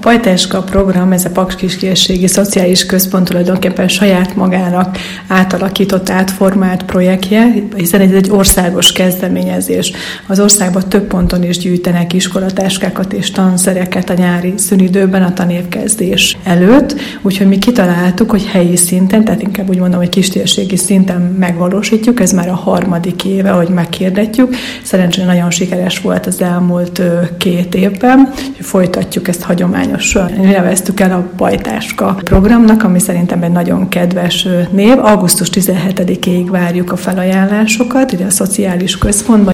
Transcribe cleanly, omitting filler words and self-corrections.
Pajtáska program, ez a Paks-Kiskérségi Szociális Központ tulajdonképpen saját magának átalakított, átformált projektje, hiszen ez egy országos kezdeményezés. Az országban több ponton is gyűjtenek iskolatáskákat és tanszereket a nyári szünidőben, a tanévkezdés előtt, úgyhogy mi kitaláltuk, hogy helyi szinten, tehát inkább úgy mondom, hogy kistérségi szinten megvalósítjuk, ez már a 3. éve, hogy meghirdetjük. Szerencsére nagyon sikeres volt az elmúlt 2 évben, hogy folytatjuk ezt hagyományosan. Neveztük el a Pajtáska programnak, ami szerintem egy nagyon kedves név. Augusztus 17-ig várjuk a felajánlásokat ide a Szociális Központban.